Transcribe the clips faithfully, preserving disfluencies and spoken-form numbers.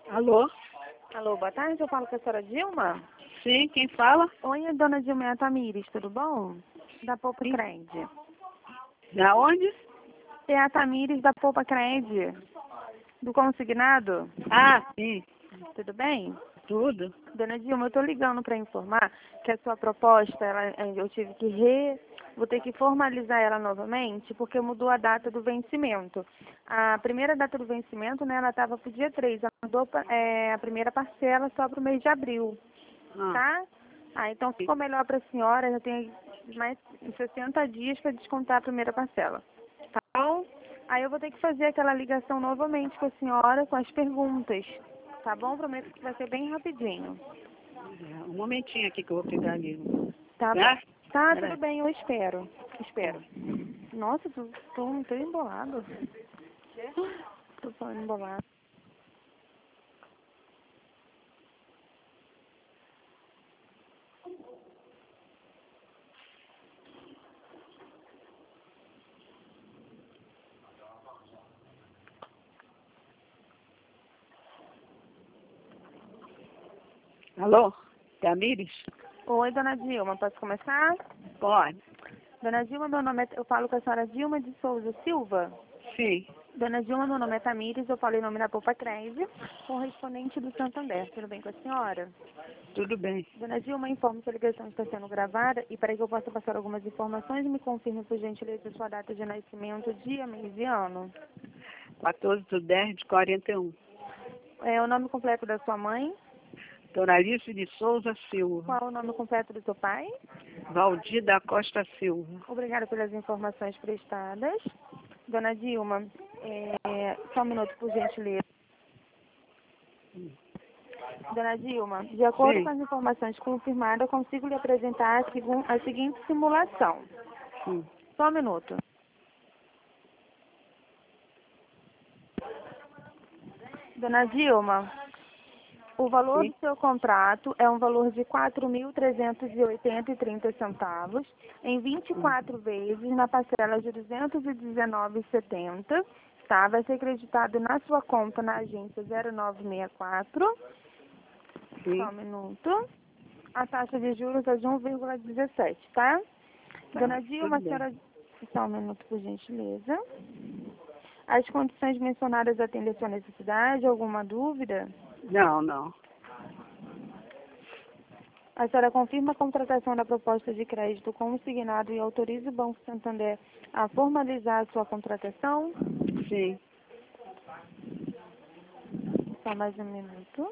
Alô? Alô, boa tarde, eu falo com a senhora Dilma? Sim, quem fala? Oi, dona Dilma é a Tamires, tudo bom? Da Poupa Sim. Cred. Da onde? É a Tamires da Poupa Cred, do consignado. Ah, sim. Tudo bem? Tudo. Dona Dilma, eu estou ligando para informar que a sua proposta, ela, eu tive que re... Vou ter que formalizar ela novamente, porque mudou a data do vencimento. A primeira data do vencimento, né, ela estava para o dia três, ela mudou pra- é, a primeira parcela só para o mês de abril, Ah, tá? Ah, então ficou melhor para a senhora, já tem mais sessenta dias para descontar a primeira parcela, tá bom? Aí eu vou ter que fazer aquela ligação novamente com a senhora, com as perguntas, tá bom? Prometo que vai ser bem rapidinho. é, um momentinho aqui que eu vou pegar ali. Tá Tá? bom. Tá, Peraí. tudo bem, eu espero. Espero. Nossa, tô, tô, tô embolado. Tô falando embolado. Alô? Tamires? Oi, dona Dilma, posso começar? Pode. Dona Dilma, meu nome é... Eu falo com a senhora Dilma de Souza Silva. Sim. Dona Dilma, meu nome é Tamires, eu falo em nome da Poupa Cred, correspondente do Santander. Tudo bem com a senhora? Tudo bem. Dona Dilma, informo que a ligação está sendo gravada e para que eu possa passar algumas informações, me confirme, por gentileza, sua data de nascimento, dia, mês e ano. quatorze de dez de quarenta e um. É o nome completo da sua mãe? Doralice de Souza Silva. Qual é o nome completo do seu pai? Valdir da Costa Silva. Obrigada pelas informações prestadas. Dona Dilma, é, só um minuto, por gentileza. Dona Dilma, de acordo com Sim. as informações confirmadas, eu consigo lhe apresentar a, segun, a seguinte simulação. Sim. Só um minuto. Dona Dilma, o valor Sim. do seu contrato é um valor de quatro mil trezentos e oitenta e trinta centavos em vinte e quatro vezes na parcela de duzentos e dezenove e setenta, tá? Vai ser creditado na sua conta na agência zero nove seis quatro. Só Sim. um minuto. A taxa de juros é de um vírgula dezessete, tá? Tá. Dona Dilma, Tudo a bem. senhora... Só um minuto, por gentileza. As condições mencionadas atendem a sua necessidade? Alguma dúvida? Não, não. A senhora confirma a contratação da proposta de crédito consignado e autoriza o Banco Santander a formalizar a sua contratação? Sim. Só mais um minuto.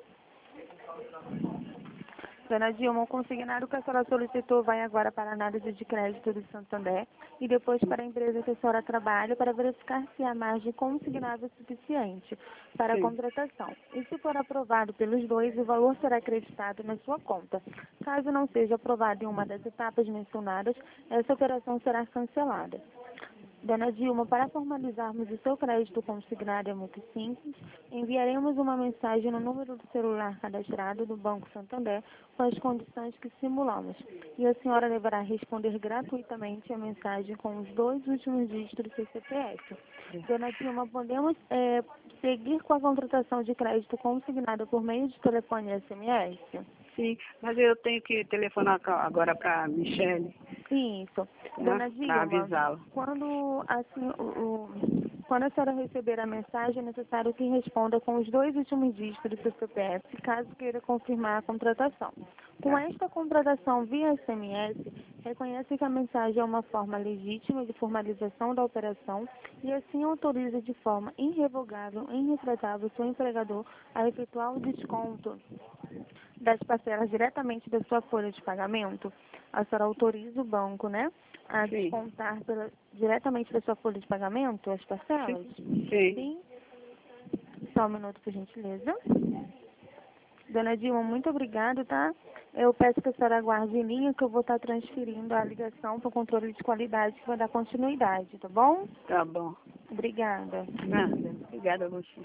Dona Dilma, o consignado que a senhora solicitou vai agora para a análise de crédito do Santander e depois para a empresa que a senhora trabalha para verificar se a margem consignável é suficiente para a Sim. contratação. E se for aprovado pelos dois, o valor será acreditado na sua conta. Caso não seja aprovado em uma das etapas mencionadas, essa operação será cancelada. Dona Dilma, para formalizarmos o seu crédito consignado é muito simples. Enviaremos uma mensagem no número do celular cadastrado do Banco Santander com as condições que simulamos. E a senhora deverá responder gratuitamente a mensagem com os dois últimos dígitos do seu C P F. Dona Dilma, podemos é, seguir com a contratação de crédito consignado por meio de telefone e S M S? Sim. Mas eu tenho que telefonar ca- agora para a Michele, Isso. né? Dona Para Dilma, avisá-la. quando, assim, o, o- quando a senhora receber a mensagem, é necessário que responda com os dois últimos dígitos do seu C P F, caso queira confirmar a contratação. Com esta contratação via S M S, reconhece que a mensagem é uma forma legítima de formalização da operação e assim autoriza de forma irrevogável e irretratável o seu empregador a efetuar o desconto das parcelas diretamente da sua folha de pagamento. A senhora autoriza o banco, né, a Sim. descontar pela, diretamente da sua folha de pagamento as Sim. parcelas? Sim. Sim. Só um minuto, por gentileza. Dona Dilma, muito obrigada, tá? Eu peço que a senhora aguarde em linha que eu vou estar transferindo a ligação para o controle de qualidade que vai dar continuidade, tá bom? Tá bom. Obrigada. Nada. Obrigada a você.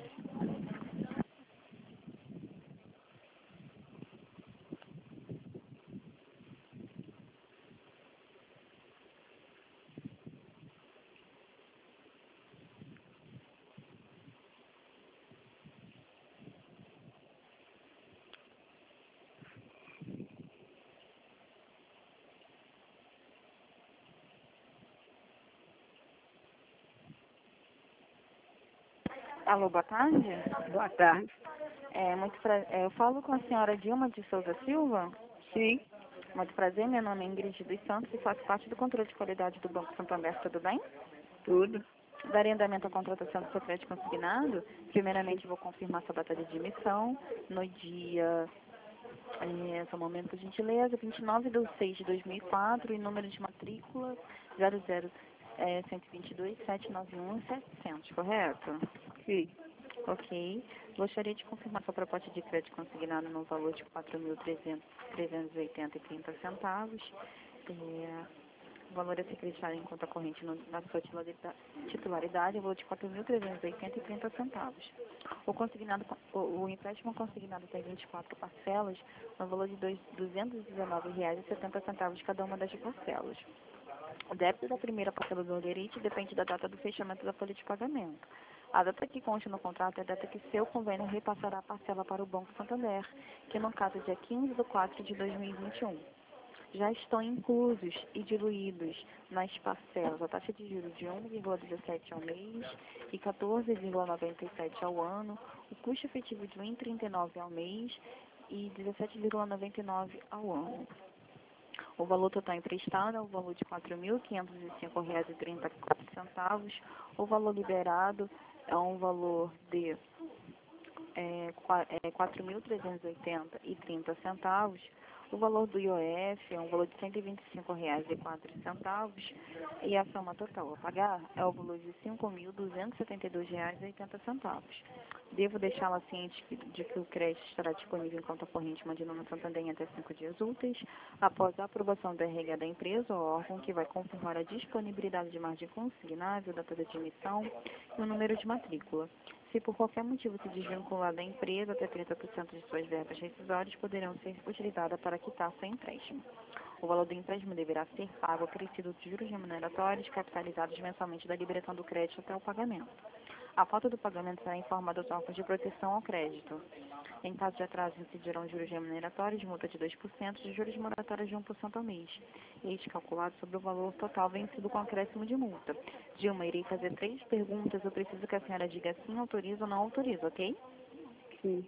Alô, boa tarde. Boa tarde. É, muito pra... é, eu falo com a senhora Dilma de Souza Silva. Sim, Muito prazer, meu nome é Ingrid dos Santos e faço parte do controle de qualidade do Banco Santander, tudo bem? tudo. Darei andamento à contratação do seu crédito consignado. Primeiramente, vou confirmar sua data de admissão no dia, é, só um momento, por gentileza, vinte e nove de seis de dois mil e quatro e número de matrícula zero zero é, um dois dois, sete nove um, setecentos, correto? Sim, Ok. Gostaria de confirmar sua proposta de crédito consignado no valor de quatro mil trezentos e oitenta e trinta centavos. É, o valor a ser acreditado em conta corrente no, na sua titularidade, titularidade é o valor de quatro mil trezentos e oitenta e trinta centavos. O, consignado, o, o empréstimo consignado tem vinte e quatro parcelas, no valor de duzentos e dezenove reais e setenta centavos cada uma das parcelas. O débito da primeira parcela do holerite depende da data do fechamento da folha de pagamento. A data que consta no contrato é a data que seu convênio repassará a parcela para o Banco Santander, que no caso é dia quinze de quatro de dois mil e vinte e um. Já estão inclusos e diluídos nas parcelas a taxa de juros de um vírgula dezessete ao mês e quatorze vírgula noventa e sete ao ano, o custo efetivo de um vírgula trinta e nove ao mês e dezessete vírgula noventa e nove ao ano. O valor total emprestado é o valor de quatro mil quinhentos e cinco reais e trinta e quatro centavos. O valor liberado é um valor de é, quatro mil trezentos e oitenta e trinta centavos. O valor do I O F é um valor de cento e vinte e cinco reais e quatro centavos. E a soma total a pagar é o valor de cinco mil duzentos e setenta e dois reais e oitenta centavos. Devo deixá-la ciente de que o crédito estará disponível em conta corrente mandando no Santander em até cinco dias úteis, após a aprovação do R H da empresa ou órgão que vai confirmar a disponibilidade de margem consignável, data de admissão e o número de matrícula. Se por qualquer motivo se desvincular da empresa, até trinta por cento de suas verbas rescisórias poderão ser utilizadas para quitar seu empréstimo. O valor do empréstimo deverá ser pago acrescido de juros remuneratórios capitalizados mensalmente da liberação do crédito até o pagamento. A falta do pagamento será informada aos órgãos de proteção ao crédito. Em caso de atraso, incidirão juros remuneratórios, multa de dois por cento e juros moratórios de um por cento ao mês. Este calculado sobre o valor total vencido com acréscimo de multa. Dilma, irei fazer três perguntas. Eu preciso que a senhora diga sim, autoriza ou não autoriza, ok? sim,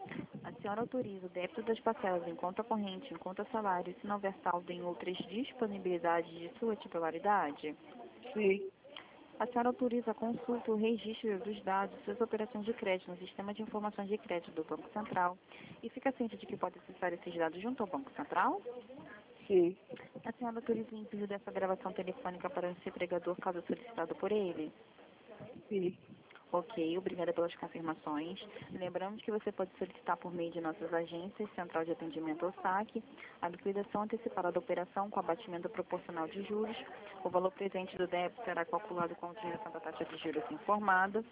A senhora autoriza o débito das parcelas em conta corrente, em conta salário, se não houver saldo em outras disponibilidades de sua titularidade? sim. A senhora autoriza a consulta e o registro dos dados de suas operações de crédito no Sistema de Informações de Crédito do Banco Central e fica ciente de que pode acessar esses dados junto ao Banco Central? Sim, A senhora autoriza o envio dessa gravação telefônica para o seu empregador caso solicitado por ele? sim, Ok, obrigada pelas confirmações. Lembramos que você pode solicitar por meio de nossas agências, Central de Atendimento ou saque, a liquidação antecipada da operação com abatimento proporcional de juros. O valor presente do débito será calculado com a utilização da taxa de juros informada.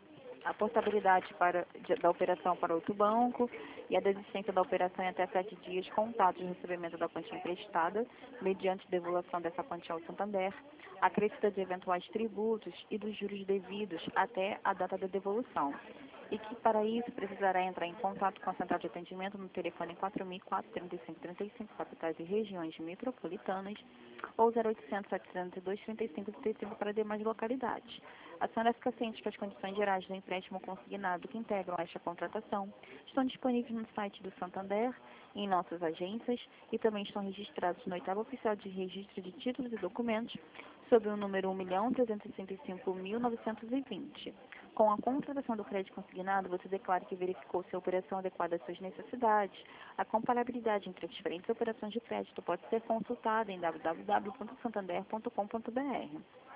A portabilidade para, de, da operação para outro banco e a desistência da operação em até sete dias contados de recebimento da quantia emprestada, mediante devolução dessa quantia ao Santander, a crescida de eventuais tributos e dos juros devidos até a data da devolução. E que, para isso, precisará entrar em contato com a Central de Atendimento no telefone quatro mil e quatro, trinta e cinco trinta e cinco, capitais e regiões metropolitanas, ou zero oitocentos, setecentos e dois, trinta e cinco trinta e cinco para demais localidades. A senhora fica ciente que as condições gerais do empréstimo consignado que integram esta contratação estão disponíveis no site do Santander, em nossas agências, e também estão registrados no oitavo oficial de registro de títulos e documentos, sob o número um milhão trezentos e sessenta e cinco mil novecentos e vinte. Com a contratação do crédito consignado, você declara que verificou se a operação adequada às suas necessidades. A comparabilidade entre as diferentes operações de crédito pode ser consultada em w w w ponto santander ponto com ponto b r.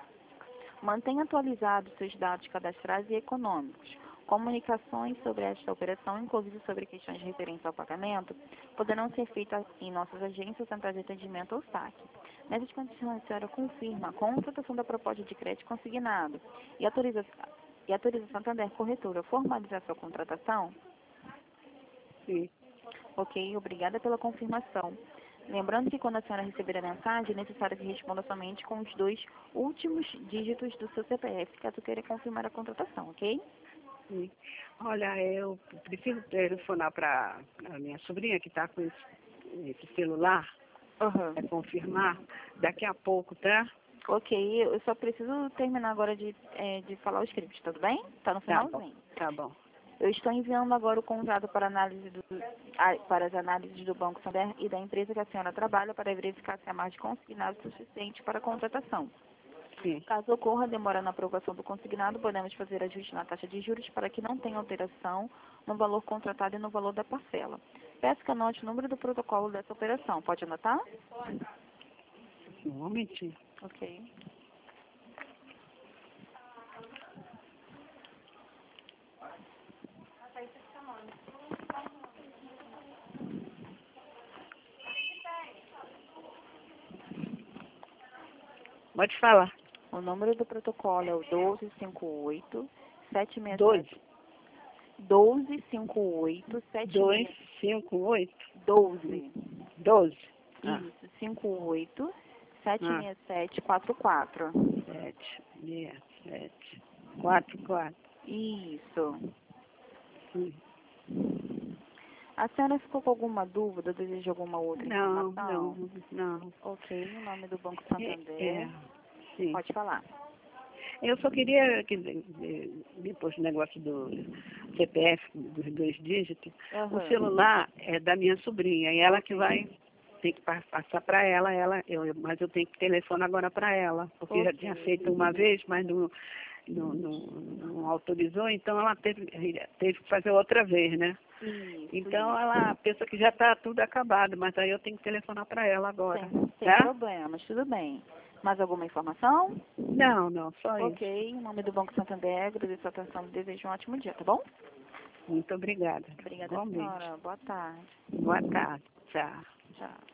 Mantenha atualizados seus dados cadastrais e econômicos. Comunicações sobre esta operação, inclusive sobre questões referentes ao pagamento, poderão ser feitas em nossas agências, centrais de atendimento ou saque. Nessas condições, a senhora confirma a contratação da proposta de crédito consignado e autoriza, e autoriza a Santander Corretora a formalizar sua contratação? sim. Ok, obrigada pela confirmação. Lembrando que quando a senhora receber a mensagem, é necessário que responda somente com os dois últimos dígitos do seu C P F, caso queira confirmar a contratação, ok? Sim. Olha, eu preciso telefonar para a minha sobrinha que está com esse, esse celular, Aham. é confirmar daqui a pouco, tá? Ok, eu só preciso terminar agora de, é, de falar o script, tudo bem? Tá no Tá bom. finalzinho. Tá bom. Eu estou enviando agora o contrato para, análise do, a- para as análises do Banco Santander e da empresa que a senhora trabalha para verificar se há mais de consignado suficiente para a contratação. Sim. Caso ocorra demora na aprovação do consignado, podemos fazer ajuste na taxa de juros para que não tenha alteração no valor contratado e no valor da parcela. Peço que anote o número do protocolo dessa operação. Pode anotar? Um momentinho. Ok. Pode falar. O número do protocolo é o doze cinquenta e oito, sete seis Dois. sete. doze cinquenta e oito, sete Dois, seis. cinco, oito. doze. Doze. Ah. Isso, cinquenta e oito, sete Ah. seis sete, quatro quatro. Sete, seis, sete, quatro, quatro. Isso. Sim. A senhora ficou com alguma dúvida, deseja alguma outra Não, informação? não, não. Ok, em nome do Banco É, Santander, é, sim. pode falar. Eu só queria que, eh, depois do negócio do C P F, dos dois dígitos, o Aham. celular é da minha sobrinha, e ela que vai ter que pa- passar para ela, ela eu, mas eu tenho que telefonar agora para ela, porque já Ok. tinha feito uma vez, mas não, não, não, não autorizou, então ela teve, teve que fazer outra vez, né? Isso, Então isso. ela pensa que já está tudo acabado, mas aí eu tenho que telefonar para ela agora, Sem, sem tá? problemas, tudo bem. Mais alguma informação? Não, não, só isso. Ok, em nome do Banco Santander, agradeço a atenção e desejo um ótimo dia, tá bom? Muito obrigada. Obrigada, Igualmente. senhora. Boa tarde. Boa tarde. Tchau. Tchau.